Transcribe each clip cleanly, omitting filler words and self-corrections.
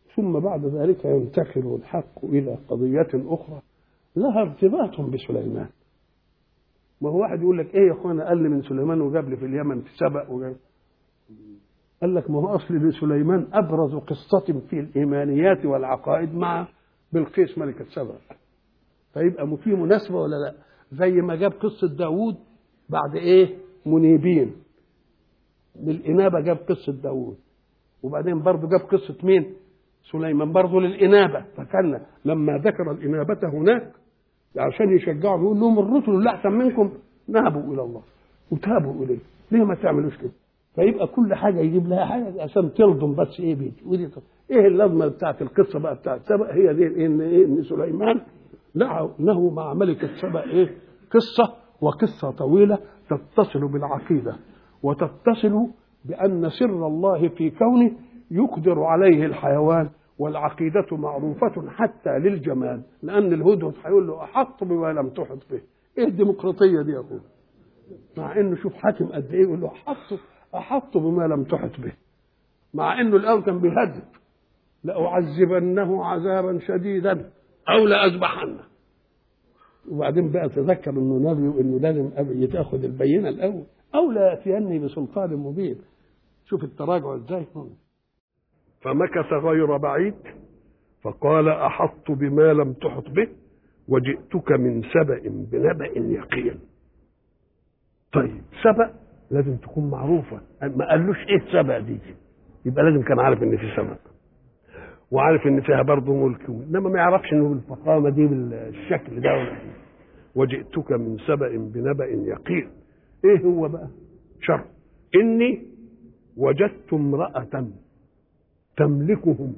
ثم بعد ذلك ينتقل الحق إلى قضية أخرى لها ارتباط بسليمان. ما هو واحد يقول لك إيه يا أخوانا، قال لي من سليمان وجاب لي في اليمن في سبأ وجاب. قال لك ما هو أصل لسليمان أبرز قصة في الإيمانيات والعقائد مع بلقيس ملكة سبأ، فيبقى في مناسبة ولا لا؟ زي ما جاب قصة داوود بعد إيه منيبين، للإنابة جاب قصة داوود، وبعدين برضه جاب قصة مين؟ سليمان برضه للإنابة. فكان لما ذكر الإنابة هناك عشان يشجعوا يقول لهم الرسل اللي أحسن منكم نابوا إلى الله وتابوا إليه، ليه ما تعملوش كده؟ فيبقى كل حاجة يجيب لها حاجة عشان تلضم بس إيه بيدي ودي. إيه اللازمة بتاعت القصة بقى بتاعت سبأ؟ هي دي إن سليمان له مع ملكة سبأ إيه قصة، وقصة طويلة تتصل بالعقيدة وتتصل بأن سر الله في كونه يقدر عليه الحيوان، والعقيدة معروفة حتى للجمال، لأن الهدهد هيقول له أحط بما لم تحط به. إيه الديمقراطية دي يا أخوه؟ مع إنه شوف حاكم قد إيه يقول له أحط بما لم تحط به، مع إنه الأول كان بيهدد لأعذبنه عذابا شديدا أو لأذبحنه، وبعدين بقى تذكر إنه نبي وإنه لازم يتأخذ البينة الأول أو لا يأتيني بسلطان مبين. شوف التراجع إزاي. فمكث غير بعيد فقال أحط بما لم تحط به وجئتك من سبأ بنبأ يقين. طيب سبأ لازم تكون معروفة، ما قالوش إيه سبأ دي، يبقى لازم كان عارف إن في سبأ وعارف إن فيها برضه ملك، إنما ما يعرفش إنه بالفخامة دي بالشكل ده ولا إيه. وجئتك من سبأ بنبأ يقين. إيه هو بقى شر؟ إني وجدت امرأة تملكهم،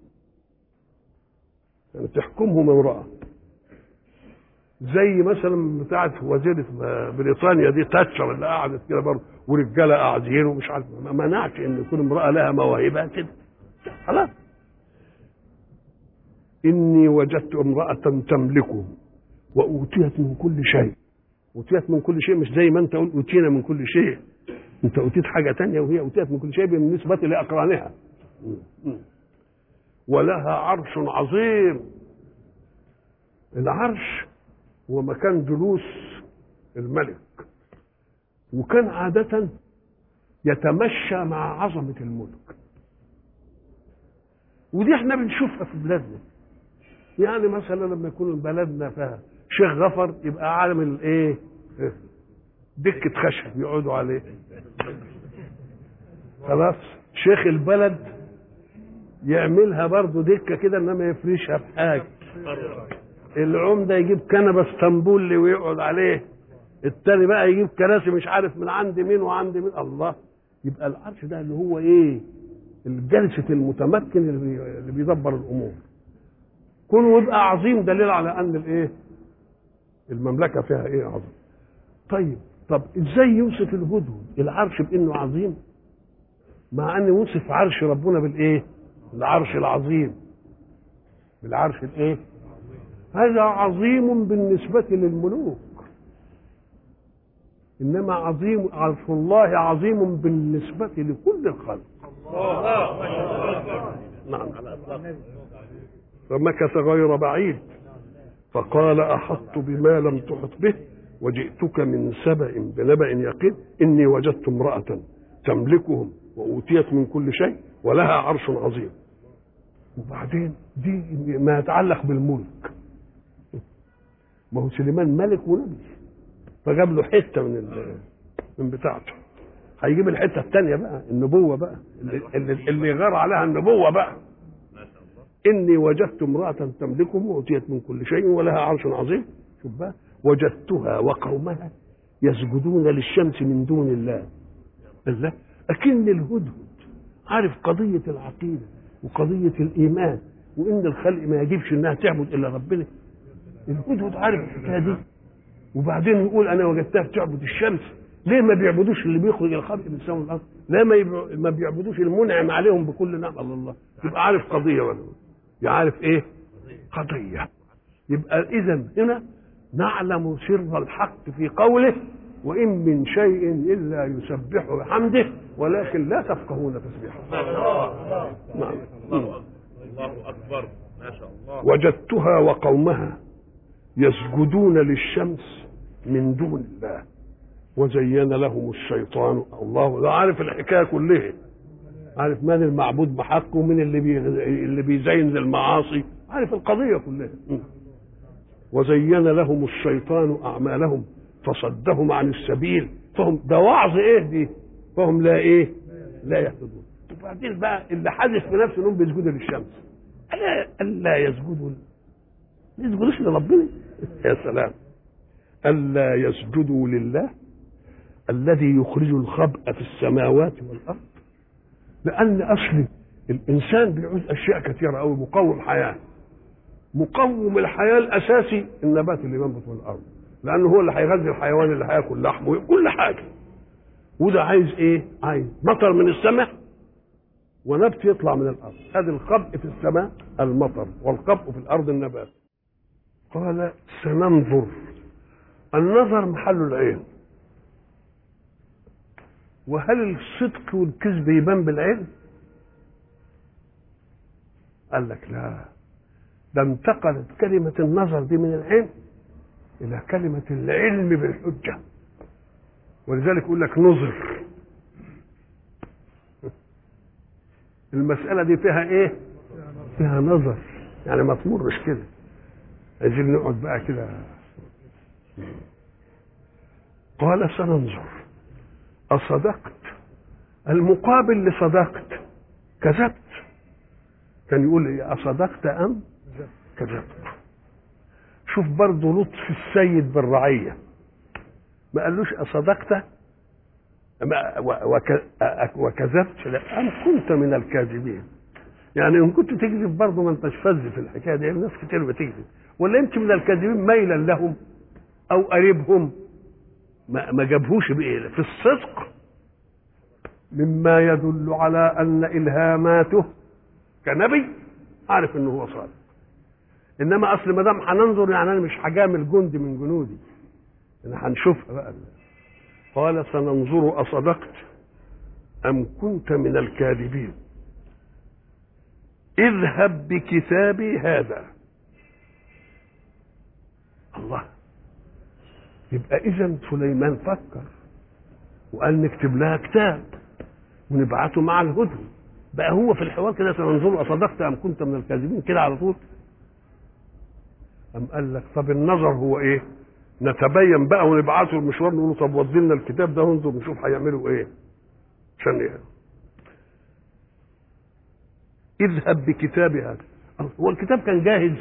يعني تحكمهم امرأة، زي مثلا بتاعت وزيرة بريطانيا دي تاتشر اللي قعدت كده برضه ورجاله قاعدين ومش عارف، ما منعش ان يكون امرأة لها مواهبها كده خلاص. إني وجدت امرأة تملكهم وأوتيت من كل شيء. أوتيت من كل شيء مش زي ما أنت قلت أوتينا من كل شيء، أنت أوتيت حاجة تانية وهي أوتيت من كل شيء بالنسبة لأقرانها. ولها عرش عظيم. العرش هو مكان جلوس الملك، وكان عادة يتمشى مع عظمة الملك، ودي احنا بنشوفها في بلادنا. يعني مثلا لما يكون بلدنا فيها شيخ غفر يبقى عالم الايه دكة خشب يقعدوا عليه، خلاص. شيخ البلد يعملها برضه دكة كده انما يفرشها بحاجة. العمدة يجيب كنبة اسطنبولي ويقعد عليه، التاني بقى يجيب كراسي مش عارف من عند مين وعند مين. الله، يبقى العرش ده اللي هو ايه الجلسة المتمكن اللي بيدبر الامور. كونه يبقى عظيم دليل على ان الايه المملكة فيها ايه عظيم. طب ازاي يوصف الهدهد العرش بانه عظيم، مع ان يوصف عرش ربنا بالايه العرش العظيم، بالعرش الايه هذا عظيم بالنسبة للملوك، إنما عظيم عرش الله عظيم بالنسبة لكل الخلق. نعم. فمكث غير بعيد فقال أحط بما لم تحط به وجئتك من سبأ بنبأ يقين. إني وجدت امرأة تملكهم وأوتيت من كل شيء ولها عرش عظيم. وبعدين دي ما يتعلق بالملك، ما هو سليمان ملك ونبي فجاب له حته من بتاعته، هيجيب الحته الثانيه بقى النبوه بقى اللي غار عليها النبوه بقى. اني وجدت امراه تملكهم واوتيت من كل شيء ولها عرش عظيم. شوف بقى وجدتها وقومها يسجدون للشمس من دون الله. الله اكن الهدهد عارف قضيه العقيده وقضيه الايمان، وان الخلق ما يجبش انها تعبد الا ربنا. الهدهد عارف الحكايه دي، وبعدين يقول انا وجدتها بتعبد الشمس. ليه ما بيعبدوش اللي بيخرج الخلق من السماء والارض؟ ليه ما بيعبدوش المنعم عليهم بكل نعمه الله؟ يبقى عارف قضيه ولا يعرف ايه قضيه. يبقى اذا هنا نعلم سر الحق في قوله وان من شيء الا يسبح بحمده ولكن لا تفقهون تسبيحه. نعم. الله أكبر، ما شاء الله. وجدتها وقومها يسجدون للشمس من دون الله وزين لهم الشيطان. الله ده عارف الحكايه كلها، عارف من المعبود بحق ومن اللي بيزين للمعاصي، عارف القضيه كلها. وزين لهم الشيطان اعمالهم فصدهم عن السبيل فهم، ده وعظ ايه دي، فهم لا ايه لا يهتدون. وبعدين بقى اللي حدث في نفسه انهم بيسجدوا للشمس، الا يسجدوا، ما يسجدوش لربنا. يا سلام، الا يسجدوا لله الذي يخرج الخبء في السماوات والارض. لان اصل الانسان بيعوز اشياء كثيره قوي، مقوم حياه، مقوم الحياه الاساسي النبات اللي بينبت من الارض، لانه هو اللي هيغذي الحيوان اللي هياكل لحمه كل حاجه. وده عايز ايه؟ عايز مطر من السماء ونبت يطلع من الارض. هذا الخبء في السماء المطر، والخبء في الارض النبات. قال سننظر. النظر محل العين، وهل الصدق والكذب يبان بالعين؟ قال لك لا، ده انتقلت كلمة النظر دي من العين إلى كلمة العلم بالحجة، ولذلك يقول لك نظر. المسألة دي فيها إيه؟ فيها نظر، يعني ما تمرش كده، عايزين نقعد بقى كده. قال سننظر أصدقت، المقابل لصدقت كذبت. كان يقول إيه؟ أصدقت أم كذبت. شوف برضه لطف السيد بالرعية، ما قالوش أصدقت وكذبت، لا، أم كنت من الكاذبين. يعني إن كنت تكذب برضه ما أنتش فذ في الحكاية دي، الناس كتير بتكذب، ولا أنت من الكاذبين ميلا لهم أو قريبهم. ما جابهوش بإيه؟ في الصدق، مما يدل على أن إلهاماته كنبي عارف إنه هو صادق. إنما أصل ما دام هننظر يعني أنا مش هجامل جندي من جنودي، أنا هنشوفها بقى. قال سننظر أصدقت أم كنت من الكاذبين اذهب بكتابي هذا. الله، يبقى إذن سليمان فكر وقال نكتب لها كتاب ونبعته مع الهدهد. بقى هو في الحوار كده سننظر أصدقت أم كنت من الكاذبين كده على طول. أم قال لك طب النظر هو إيه؟ نتبين بقى ونبعته المشوار، نقول له طب ودينا الكتاب ده وننظر نشوف هيعملوا إيه عشان إيه. اذهب بكتابي هذا. هو الكتاب كان جاهز.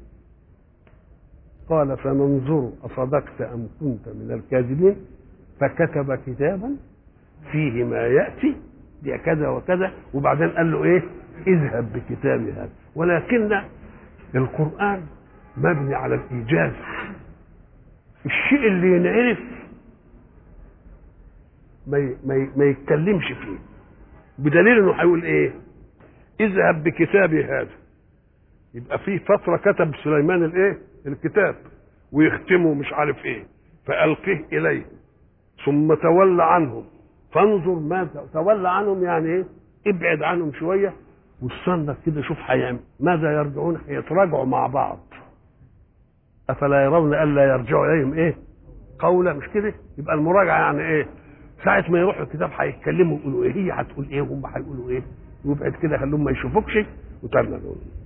قال فننظر أصدقت أم كنت من الكاذبين فكتب كتابا فيه ما يأتي بكذا وكذا، وبعدين قال له إيه؟ اذهب بكتابي هذا. ولكن القرآن مبني على الإيجاز، الشيء اللي ينعرف ما يتكلمش فيه، بدليل انه هيقول ايه؟ اذهب بكتابي هذا. يبقى في فتره كتب سليمان الايه؟ الكتاب، ويختمه مش عارف ايه، فألقه اليه ثم تولى عنهم فانظر ماذا. تولى عنهم يعني ايه؟ ابعد عنهم شويه واستنى كده شوف هيعمل ماذا. يرجعون، يتراجعوا مع بعض. افلا يرون الا يرجعوا اليهم ايه؟ قولا. مش كده؟ يبقى المراجعه يعني ايه؟ ساعه ما يروحوا الكتاب هيتكلموا يقولوا ايه، هي هتقول ايه وهم هيقولوا ايه، وابعد كده خليهم ما يشوفوكش وتعمل.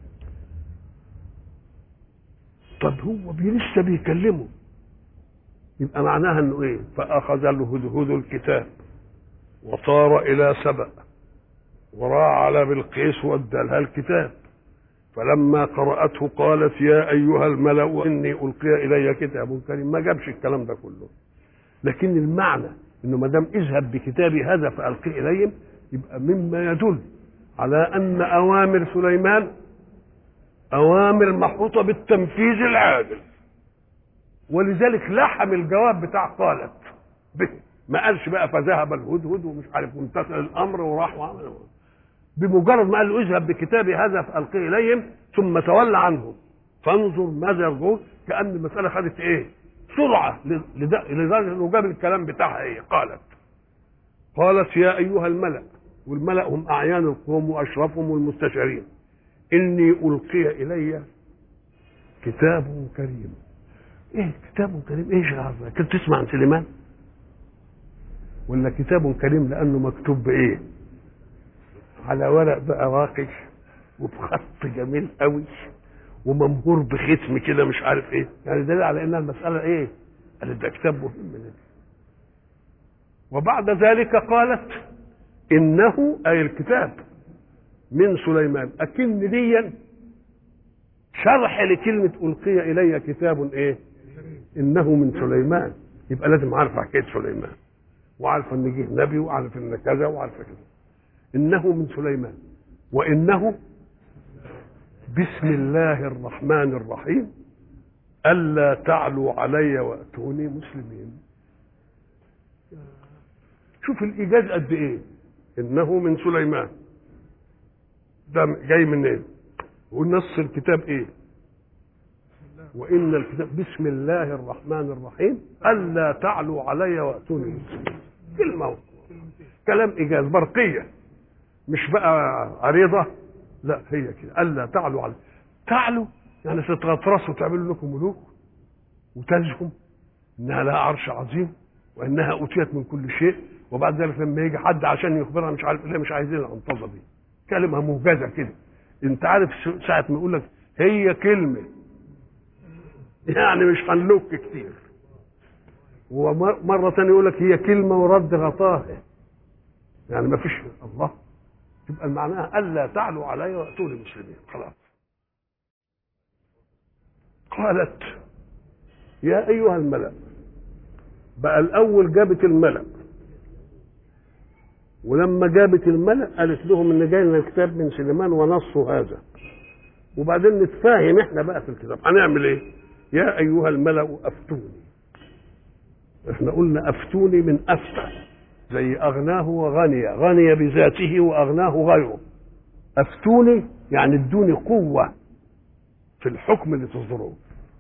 طب هو لسه بيكلموا، يبقى معناها انه ايه؟ فاخذ الهدهد الكتاب وطار الى سبأ وراى على بلقيس وادالها الكتاب، فلما قرأته قالت يا ايها الملأ اني القي الي كتاب كريم. ما جابش الكلام ده كله، لكن المعنى انه ما دام اذهب بكتابي هذا فالقي اليهم، يبقى مما يدل على ان اوامر سليمان اوامر محوطه بالتنفيذ العادل. ولذلك لحم الجواب بتاع قالت به، ما قالش بقى فذهب الهدهد ومش عارف وامتثل الامر وراح وعمل. بمجرد ما قال له اذهب بكتابي هذا فالقي اليهم ثم تولى عنهم فانظر ماذا يرجعون، كأن المساله خدت ايه؟ سرعه، لدرجه انه جاب الكلام بتاعها ايه؟ قالت يا ايها الملأ، والملأ هم اعيان القوم واشرفهم والمستشارين، إني ألقي إلي كتاب كريم. إيه كتاب كريم؟ إيش هذا؟ كنت تسمع عن سليمان؟ ولا كتاب كريم لأنه مكتوب بإيه؟ على ورق بقى راقي وبخط جميل قوي وممهور بختم كده مش عارف ايه، يعني دليل على ان المساله ايه؟ قالت ده كتاب مهم. وبعد ذلك قالت انه اي الكتاب من سليمان، اكن ليا شرح لكلمه القي الي كتاب ايه؟ انه من سليمان، يبقى لازم عارف حكايه سليمان وعارف ان جه نبي وعارف ان كذا وعارف كذا. انه من سليمان وانه بسم الله الرحمن الرحيم ألا تعلوا علي وأتوني مسلمين. شوف الإيجاز قد إيه. إنه من سليمان، ده جاي من إيه؟ ونص الكتاب إيه؟ وإن الكتاب بسم الله الرحمن الرحيم ألا تعلوا علي وأتوني مسلمين. كلمة كلام إيجاز برقية، مش بقى عريضة، لا هي كده ألا تعلوا علي. تعلوا يعني تتغطرسوا وتعملوا لكم ملوك وتزهم انها لها عرش عظيم وانها اوتيت من كل شيء، وبعد ذلك لما يجي حد عشان يخبرها مش عارف ليه مش عايزين العنطزه دي، كلمه موجزه كده. انت عارف ساعه ما يقول لك هي كلمه يعني مش هنلوك كتير، ومره ثانيه يقول لك هي كلمه ورد غطاها، يعني ما فيش الله، تبقى معناها الا تعلوا علي واتوني مسلمين. خلاص. قالت يا ايها الملأ، بقى الاول جابت الملأ، ولما جابت الملأ قالت لهم ان جاي لنا الكتاب من سليمان ونصه هذا، وبعدين نتفاهم احنا بقى في الكتاب هنعمل ايه. يا ايها الملأ افتوني، احنا قلنا افتوني من افتى، زي اغناه وغني، غني بذاته واغناه غيره. افتوني يعني ادوني قوه في الحكم اللي تصدروه.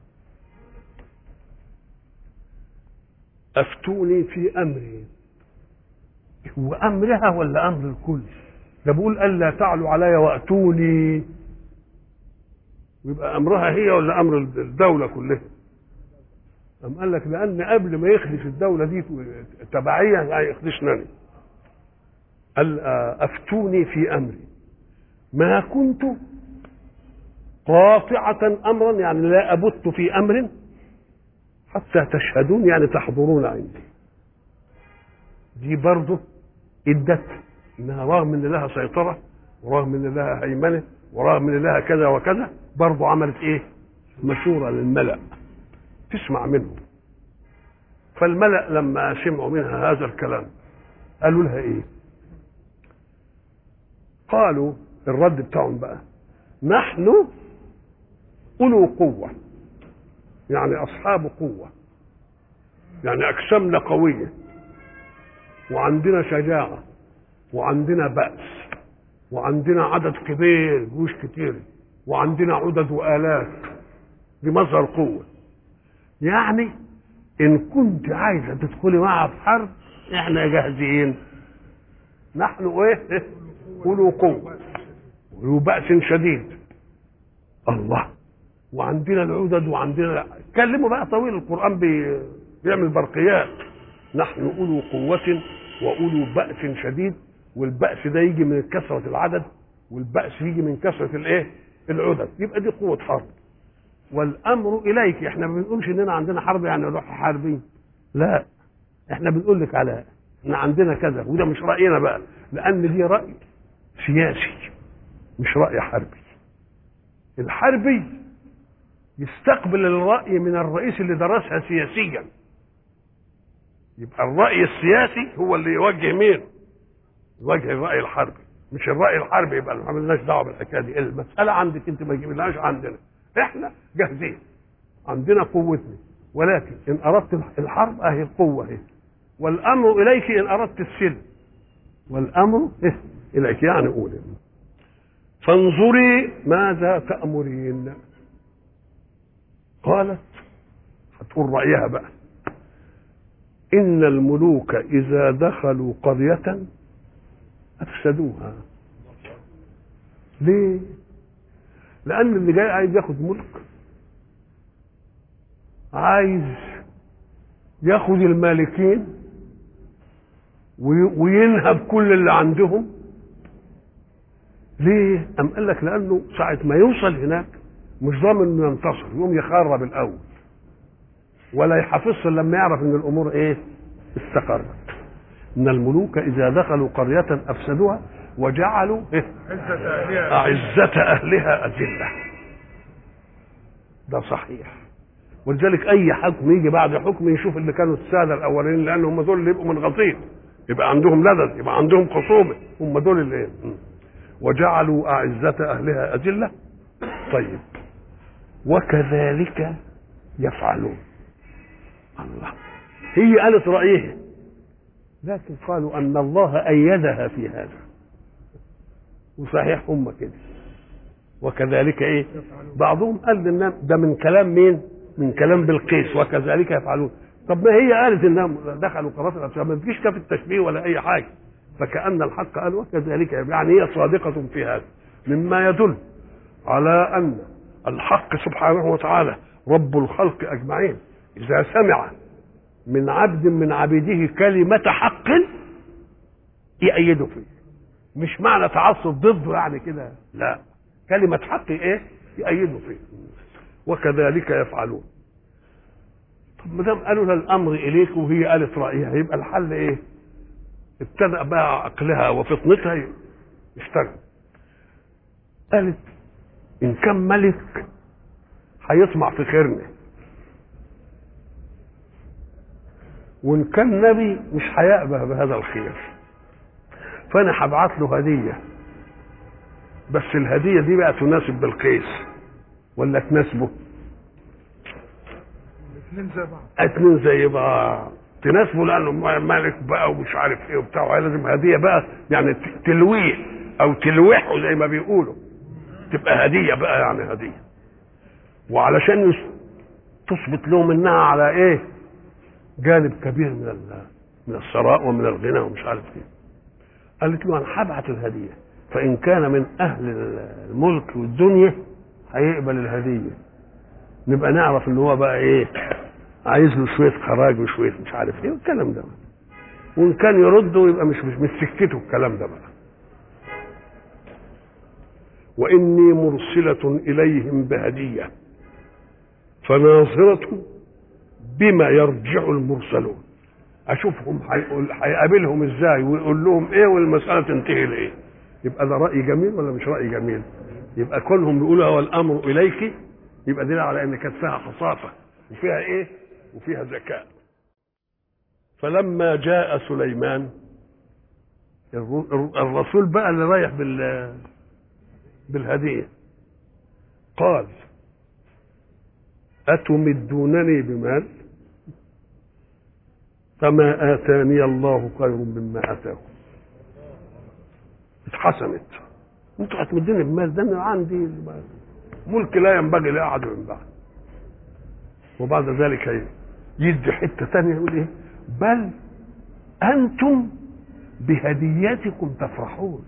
افتوني في امري، هو امرها ولا امر الكل؟ ده بقول الا تعلوا علي واتوني، ويبقى امرها هي ولا امر الدوله كلها؟ أم قال لك لان قبل ما يخدش الدوله دي تبعيه هيخدشني. قال افتوني في امري ما كنت قاطعه امرا، يعني لا ابت في امر حتى تشهدون، يعني تحضرون عندي. دي برضه ادت انها رغم ان لها سيطره ورغم ان لها هيمنه ورغم ان لها كذا وكذا، برضه عملت ايه؟ مشوره للملأ تسمع منهم. فالملأ لما سمعوا منها هذا الكلام قالوا لها ايه؟ قالوا الرد بتاعهم بقى نحن أولو قوة، يعني أصحاب قوة، يعني أجسامنا قوية وعندنا شجاعة وعندنا بأس وعندنا عدد كبير جيوش كتير وعندنا عدد وآلاف، دي مظهر قوة. يعني إن كنت عايزة تدخلي معها في حرب إحنا جاهزين، نحن إيه؟ أولو قوة وذو بأس شديد. الله، وعندنا العدد وعندنا كلموا بقى طويل، القرآن بيعمل برقيات. نحن أولو قوة وأولو بأس شديد، والبأس ده يجي من كثرة العدد والبأس يجي من كثرة الايه؟ العدد، يبقى دي قوة حرب. والأمر إليك، احنا ما بنقولش إننا عندنا حرب يعني نروح حاربين، لا، احنا بنقول لك على إن عندنا كذا، وده مش رأينا بقى، لأن دي رأي سياسي مش رأي حربي. الحربي يستقبل الرأي من الرئيس اللي درسها سياسيا، يبقى الرأي السياسي هو اللي يوجه مين؟ يوجه الرأي الحربي، مش الرأي الحربي يبقى ما عملناش دعوه بالحكايه دي. المسألة عندك انت، ما تجيبلهاش عندنا، احنا جاهزين عندنا قوتنا، ولكن ان اردت الحرب اهي القوه اهي، والامر اليك ان اردت السلم، والامر اليك يعني قولي فانظري ماذا تأمرين. قالت، هتقول رأيها بقى، إن الملوك إذا دخلوا قرية أفسدوها. ليه؟ لان اللي جاي عايز ياخد ملك، عايز ياخد المالكين وينهب كل اللي عندهم. ليه؟ أم قال لك لأنه ساعة ما يوصل هناك مش ضامن إنه ينتصر، يقوم يخرب الأول ولا يحافظش لما يعرف إن الأمور إيه؟ استقرت. إن الملوك إذا دخلوا قرية أفسدوها وجعلوا أعزة أهلها أذلة. ده صحيح. ولذلك أي حكم يجي بعد حكم يشوف اللي كانوا السادة الأولين، لأن هم دول اللي يبقوا منغصين، يبقى عندهم لدد، يبقى عندهم خصومة، هم دول اللي إيه؟ وجعلوا أعزة أهلها أذلة. طيب وكذلك يفعلون. الله، هي قالت رأيها، لكن قالوا أن الله أيدها في هذا، وصحيح هم كده. وكذلك إيه؟ بعضهم قال إن ده من كلام مين؟ من كلام بلقيس، وكذلك يفعلون. طب ما هي قالت إنهم دخلوا قراصنة الأشياء، ما تجيش كف التشبيه ولا أي حاجة. فكأن الحق قال وكذلك، يعني هي صادقة في هذا، مما يدل على أن الحق سبحانه وتعالى رب الخلق أجمعين إذا سمع من عبد من عبيده كلمة حق يأيده فيه. مش معنى تعصب ضده يعني كده، لا، كلمة حق إيه؟ يأيده فيه. وكذلك يفعلون. طب ما دام قالوا لها الأمر إليك وهي قالت رأيها، يبقى الحل إيه؟ ابتدأ بقى عقلها وفطنتها يشتغل. قالت إن كان ملك هيطمع في خيرنا، وإن كان نبي مش هيقبل بهذا الخير، فأنا هبعت له هدية، بس الهدية دي بقى تناسب بلقيس ولا تناسبه؟ اتنين زي بعض، تناسبه لأنه ملك بقى ومش عارف إيه وبتاع، لازم هدية بقى يعني تلويه أو تلوحه زي ما بيقولوا، تبقى هدية بقى، يعني هدية. وعلشان تثبت لهم انها على ايه؟ جانب كبير من الثراء ومن الغنى ومش عارف ايه. قالت له انا هبعت الهدية، فان كان من اهل الملك والدنيا هيقبل الهدية، نبقى نعرف ان هو بقى ايه؟ عايز له شوية خراج وشوية مش عارف ايه والكلام ده. وان كان يرده يبقى مش سكته الكلام ده بقى. وإني مرسلة إليهم بهدية فناظرة بما يرجع المرسلون. أشوفهم هيقابلهم إزاي ويقول لهم إيه والمسألة تنتهي لإيه. يبقى ده رأي جميل ولا مش رأي جميل؟ يبقى كلهم بيقولوا هو الأمر إليك، يبقى دليل على إن كانت فيها خصافة وفيها إيه؟ وفيها ذكاء. فلما جاء سليمان، الرسول بقى اللي رايح بالهدية، قال أتمدونني بمال فما آتاني الله خير مما آتاكم. اتحسنت، انتوا هتمدوني بمال؟ ده انا عندي ملك لا ينبغي لأحد من بعد. وبعد ذلك يدي حتة ثانية يقول ايه؟ بل أنتم بهديتكم تفرحون.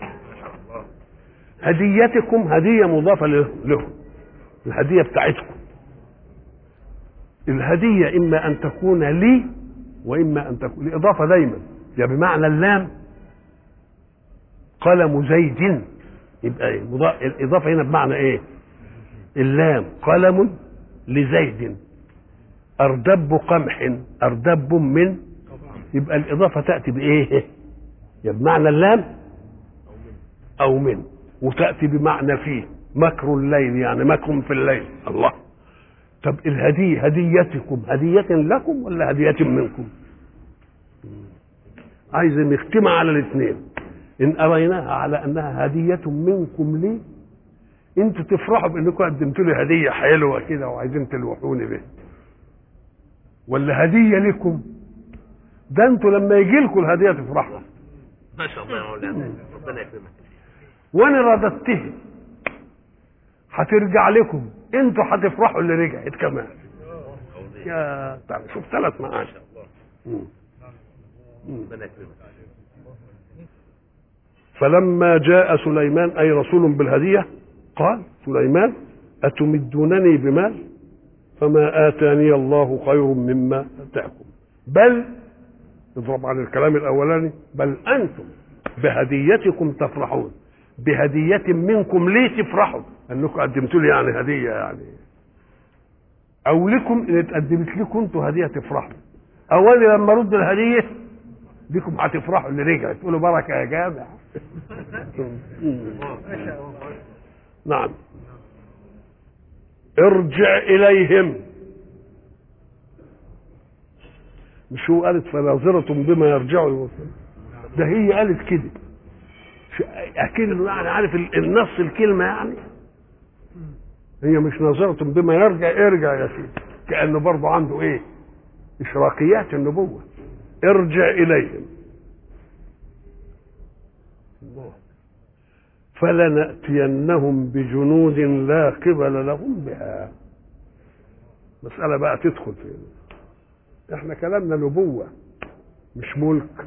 هديتكم هدية مضافة له، الهدية بتاعتكم. الهدية إما أن تكون لي وإما أن تكون الإضافة دايما يا بمعنى اللام، قلم زيد، يبقى إيه؟ الإضافة هنا بمعنى إيه؟ اللام قلم لزيد، أردب قمح، أردب من، يبقى الإضافة تأتي بإيه؟ يا بمعنى اللام أو من، وتأتي بمعنى فيه، مكر الليل يعني مكر في الليل. الله، طب الهدية هديتكم هدية لكم ولا هدية منكم؟ عايز نختم على الاثنين. إن أريناها على أنها هدية منكم لي، أنتوا تفرحوا بأنكم قدمتوا لي هدية حلوة كده وعايزين تلوحوني به، ولا هدية لكم؟ ده أنتوا لما يجي لكم الهدية تفرحوا. ما شاء الله يا مولانا، ربنا يكرمك. وأنا رددته هترجع لكم، انتوا هتفرحوا اللي رجعت كمان. يا تعالى شوف 3 معاني. فلما جاء سليمان أي رسول بالهدية قال سليمان أتمدونني بمال فما آتاني الله خير مما آتاكم بل اضرب عن الكلام الأولاني بل أنتم بهديتكم تفرحون بهدية منكم ليه تفرحوا أنكم قدمتوا لي يعني هدية يعني أو لكم إن اتقدمت لكم أنتوا هدية تفرحوا أولي لما رد الهدية بكم هتفرحوا اللي رجعت تقولوا بركة يا جامع نعم ارجع إليهم مش هو قالت فناظرة بما يرجعوا ده هي قالت كده أكيد يعني عارف النص الكلمة يعني هي مش ناظرة بما يرجع ارجع يا سيدي كأنه برضه عنده ايه إشراقيات النبوة ارجع إليهم فلنأتينهم بجنود لا قبل لهم بها مسألة بقى تدخل فيه احنا كلامنا نبوة مش ملك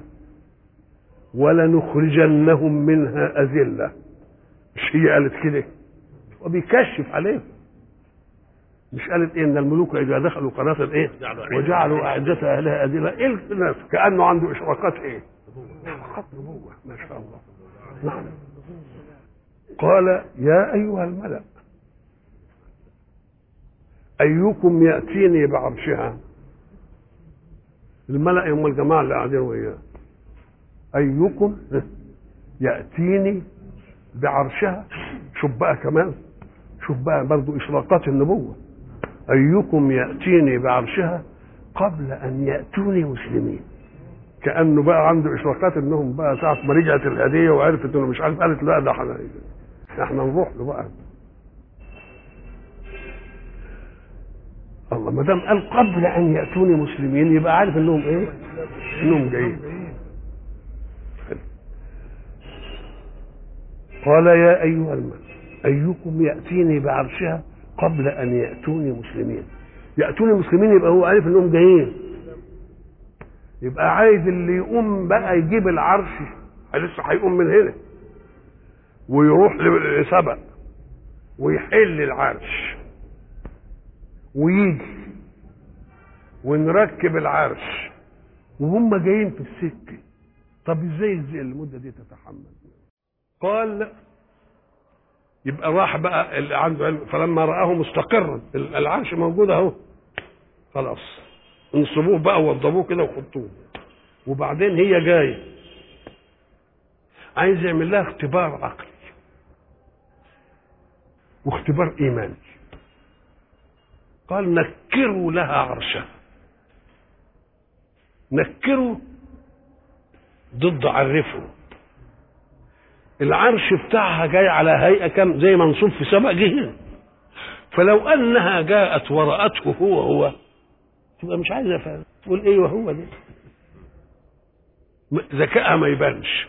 ولنخرجنهم منها أذلة مش هي قالت كده وبيكشف عليهم مش قالت ايه ان الملوك اذا دخلوا قناة ايه وجعلوا اعزة اهلها اذلة ايه الناس كأنه عنده اشراقات ايه اشراقات نبوة ما شاء الله نعم قال يا ايها الملأ ايكم يأتيني بعرشها الملأ هم الجماعة اللي قاعدين وياه ايكم يأتيني بعرشها شوف بقى كمان شوف بقى برضو اشراقات النبوة ايكم يأتيني بعرشها قبل ان يأتوني مسلمين كأنه بقى عنده اشراقات انهم بقى ساعة ما رجعت الهدية وعرفت انه مش عارف قالت لا ده احنا نروح له بقى الله ما دام قال قبل ان يأتوني مسلمين يبقى عارف انهم ايه انهم جايين قال يا ايها الملأ ايكم يأتيني بعرشها قبل ان يأتوني مسلمين يأتوني مسلمين يبقى هو عارف انهم جايين يبقى عايز اللي يقوم بقى يجيب العرش لسه هيقوم من هنا ويروح لسبأ ويحل العرش ويجي ونركب العرش وهم جايين في السكه طب ازاي المده دي تتحمل قال يبقى راح بقى اللي عنده علم فلما رآه مستقرا العرش موجود اهو خلاص انصبوه بقى ووضبوه كده وحطوه وبعدين هي جايه عايز يعمل لها اختبار عقلي واختبار ايماني قال نكروا لها عرشها نكروا ضد عرفوا العرش بتاعها جاي على هيئة كم زي منصوب في سبأ جهل فلو انها جاءت ورأته هو تبقى مش عايزة فعلا تقول ايه وهو ده ذكائها ما يبانش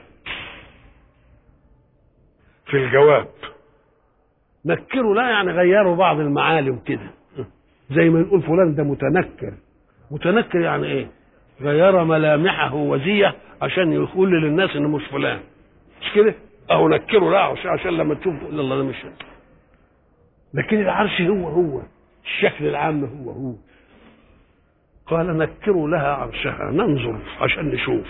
في الجواب نكروا لا يعني غيروا بعض المعالم كده زي ما نقول فلان ده متنكر يعني ايه غير ملامحه وزيه عشان يقول للناس انه مش فلان مش كده اهو نكروا لا عشان لما تشوف تقول الله ده مش لكن العرش هو الشكل العام هو قال نكروا لها عرشها ننظر عشان نشوف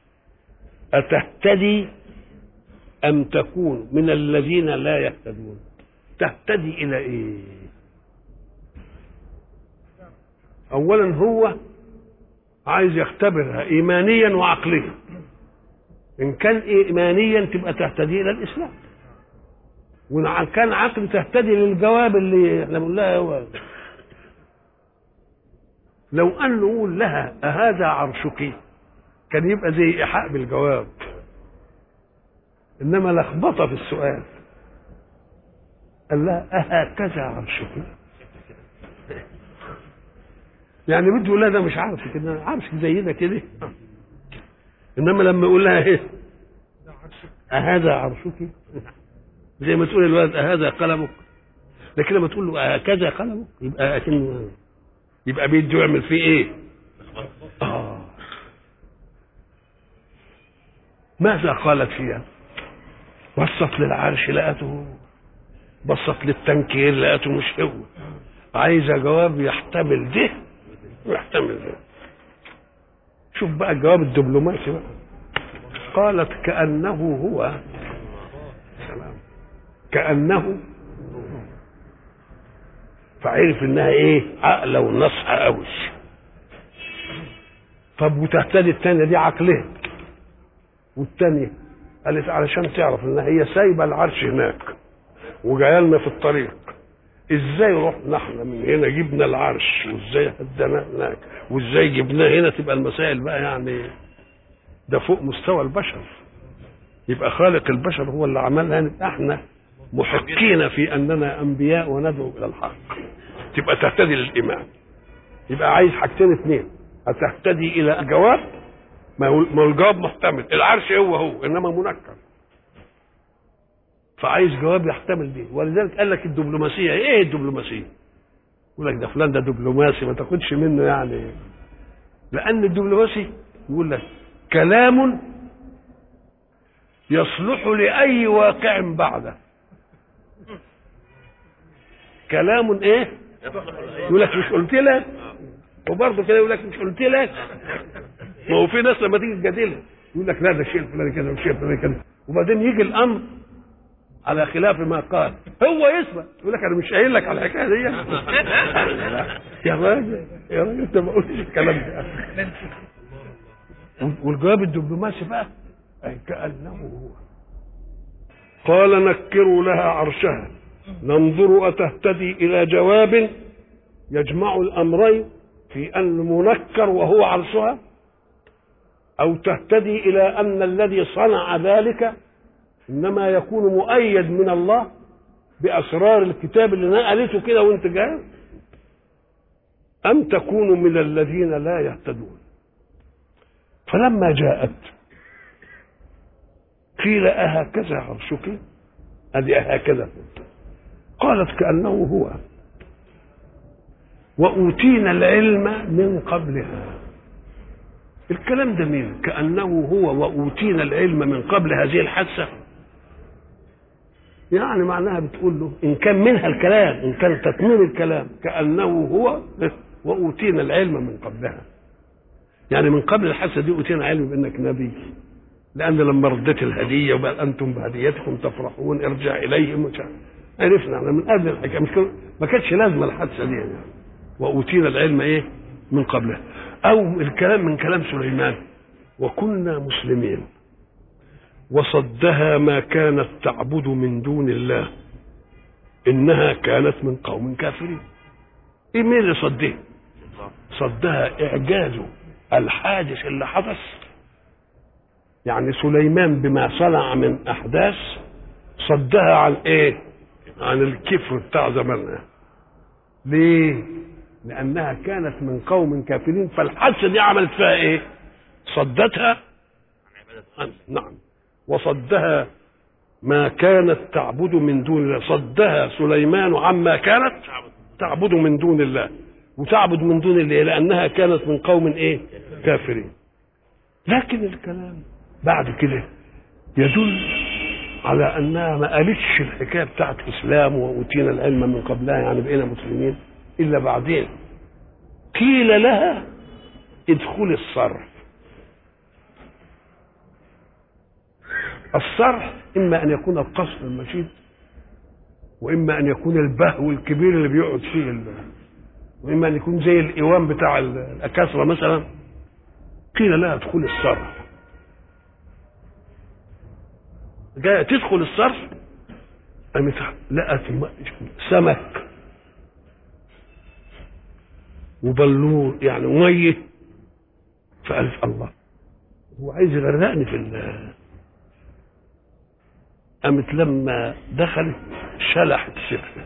أتهتدي أم تكون من الذين لا يهتدون تهتدي إلى إيه أولا هو عايز يختبرها إيمانيا وعقليا إن كان إيمانيا تبقى تهتدي إلى الإسلام وإن كان عقل تهتدي للجواب اللي احنا بنقول لها هو لو أن نقول لها أهذا عرشك كان يبقى زي إيحاء بالجواب إنما لخبطة في السؤال قال لها أهكذا عرشك يعني بده يقول لها ده مش عرشك كده عرشك زي ده كده إنما لما يقول لها إيه أهذا عرشك زي ما تقول الولد أهذا قلمك لكن لما تقول له أهكذا قلمك يبقى أكنه يبقى بيده يعمل فيه إيه ماذا قالت فيها وصف للعرش لقته بصت للتنكير لقيته مش هو، عايزه جواب يحتمل ده ويحتمل ده. شوف بقى الجواب الدبلوماسي بقى. قالت كأنه هو. سلام. كأنه، فعرف انها ايه؟ عقله ونصحه قوي. طب وتهتدي الثانيه دي عقلها، والثانيه قالت علشان تعرف ان هي سايبه العرش هناك وجايه لنا في الطريق، ازاي رحنا احنا من هنا جبنا العرش، وازاي هدنا هناك، وازاي جبناه هنا، تبقى المسائل بقى يعني ده فوق مستوى البشر. يبقى خالق البشر هو اللي عملها، نبقى احنا محقين في اننا انبياء وندعو الى الحق، تبقى تهتدي للايمان. يبقى عايز حاجتين اثنين، هتهتدي الى جواب، ما هو الجواب محتمل، العرش هو انما منكر، فعايز جواب يحتمل دي. ولذلك قال لك الدبلوماسيه ايه؟ الدبلوماسيه يقول لك ده فلان ده دبلوماسي، ما تاخدش منه يعني، لان الدبلوماسي يقول لك كلام يصلح لاي واقع بعده. كلام ايه؟ يقول لك مش قلت لك، وبرضه كده يقول لك مش قلت لك. ما هو في ناس لما تيجي تجادلها يقول لك لا ده الشيء الفلاني كذا والشيء الفلاني كذا، وبعدين يجي الامر على خلاف ما قال هو يسمع يقول لك انا مش قايل لك على الحكايه دي. يا راجل انت ما قلتش الكلام ده. والجواب الدبلوماسي بقى اي كانه هو. قال نكروا لها عرشها ننظر أتهتدي إلى جواب يجمع الأمرين في أن منكر وهو عرشها، أو تهتدي إلى أن الذي صنع ذلك إنما يكون مؤيد من الله بأسرار الكتاب اللي نقلته كده وانت جاي، أم تكون من الذين لا يهتدون. فلما جاءت قيل أهكذا عرشك؟ أدي أهكذا. قالت كأنه هو وأوتينا العلم من قبلها. الكلام ده مين؟ كأنه هو وأوتينا العلم من قبل هذه الحادثة، يعني معناها بتقول له إن كان منها الكلام، إن كان تتميم الكلام كأنه هو وأوتينا العلم من قبلها، يعني من قبل الحادثة دي أوتينا علم بأنك نبي، لأن لما ردت الهدية وبقى أنتم بهديتكم تفرحون ارجع إليهم عرفنا احنا من قبل الحكايه، مش ما كانتش لازمه الحادثه دي يعني. واوتينا العلم ايه؟ من قبلها. او الكلام من كلام سليمان وكنا مسلمين وصدها ما كانت تعبد من دون الله انها كانت من قوم كافرين. ايه مين اللي صدها؟ صدها اعجاز الحادث اللي حدث، يعني سليمان بما صنع من احداث صدها عن ايه؟ عن الكفر بتاع زماننا. ليه؟ لأنها كانت من قوم كافرين، فالحادثة دي عملت فيها إيه؟ صدتها. نعم. وصدها ما كانت تعبد من دون الله، صدها سليمان عما كانت تعبد من دون الله، وتعبد من دون الله لأنها كانت من قوم إيه؟ كافرين. لكن الكلام بعد كده يدل على انها ما قالتش الحكايه بتاعت اسلام واوتينا العلم من قبلها يعني بقينا مسلمين الا بعدين قيل لها ادخل الصرح. الصرح اما ان يكون القصر المشيد، واما ان يكون البهو الكبير اللي بيقعد فيه واما ان يكون زي الايوان بتاع الاكاسره مثلا. قيل لها ادخل الصرح، جاء تدخل الصرف قامت لقت سمك وبلور يعني ميه، فقالت الله هو عايز يغرقني في قامت لما دخلت شلحت سفن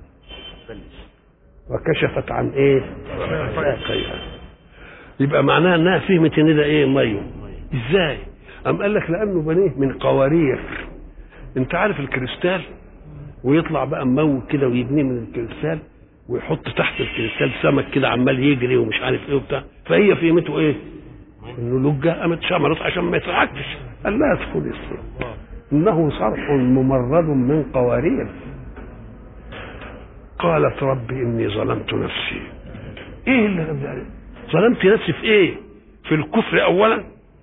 وكشفت عن ايه؟ ساقيها. يبقى معناها انها فهمت ان ده ايه؟ ميه. ازاي؟ قام قال لك لانه بنيه من قوارير. انت عارف الكريستال ويطلع بقى مموج كده ويبنيه من الكريستال ويحط تحت الكريستال سمك كده عمال يجري ومش عارف ايه وبتاع، فهي فهمته ايه؟ انه لجه قامت شمرت عشان ما يتعكش. قال لها ادخلي الصرح انه صرح ممرد من قوارير. قالت رب إني ظلمت نفسي. إيه اللي ظلمت نفسي في إيه؟ في الكفر أولا.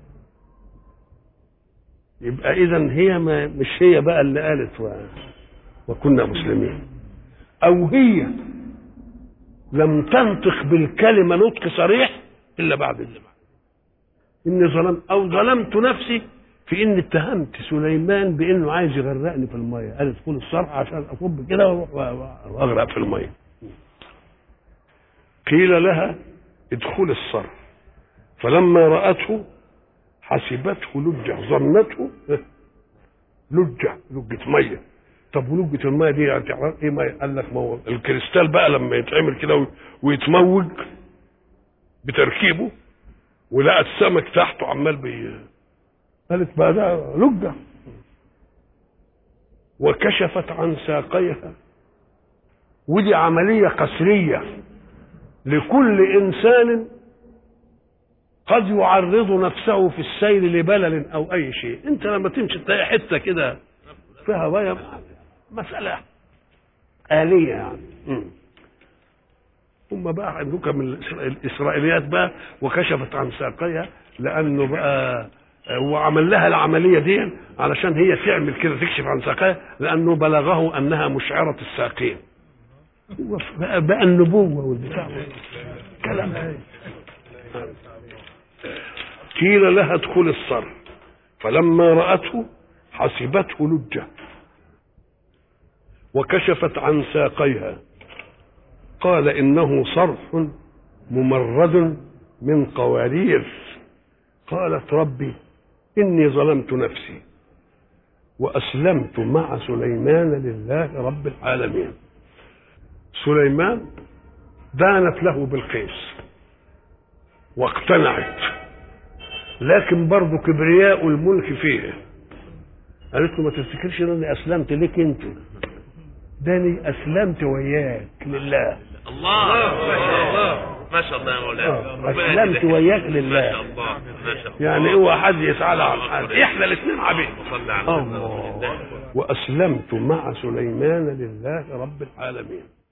يبقى إذن هي مش هي بقى اللي قالت وكنا مسلمين، أو هي لم تنطق بالكلمة نطق صريح إلا بعد الزمان. إني ظلمت أو ظلمت نفسي في إن اتهمت سليمان بإنه عايز يغرقني في المية، قال ادخل الصرح عشان أصب كده وأغرق في المية. قيل لها ادخل الصرح فلما رأته حسبته لجة، ظنته لجة مية. طب ولجة المية دي يعني ايه مية؟ قال لك ما هو الكريستال بقى لما يتعمل كده ويتموج بتركيبه ولقى السمك تحته عمال قالت بقى ده لجة. وكشفت عن ساقيها، ودي عملية قسرية لكل إنسان قد يعرض نفسه في السير لبلل أو أي شيء. أنت لما تمشي تلاقي حتة كده فيها بيا، مسألة آلية يعني. ثم بقى عندك من الإسرائيليات بقى وكشفت عن ساقيها، لأنه بقى وعمل لها العملية دي علشان هي تعمل كده تكشف عن ساقيها، لأنه بلغه أنها مشعرة الساقين. بقى النبوة والبتاع كلام. قيل لها ادخل الصرح فلما رأته حسبته لجة وكشفت عن ساقيها قال إنه صرح ممرد من قوارير. قالت ربي إني ظلمت نفسي وأسلمت مع سليمان لله رب العالمين. سليمان دانت له بالقيس واقتنعت، لكن برضه كبرياء الملك فيه. قالت له ما تفتكرش ان انا اسلمت ليك انت، داني اسلمت وياك لله. الله ما شاء الله يا مولانا، اسلمت وياك لله. ما شاء الله ما شاء الله. يعني اوعى حد يسأل عن حد، احنا الاثنين عبيد. الله. واسلمت مع سليمان لله رب العالمين.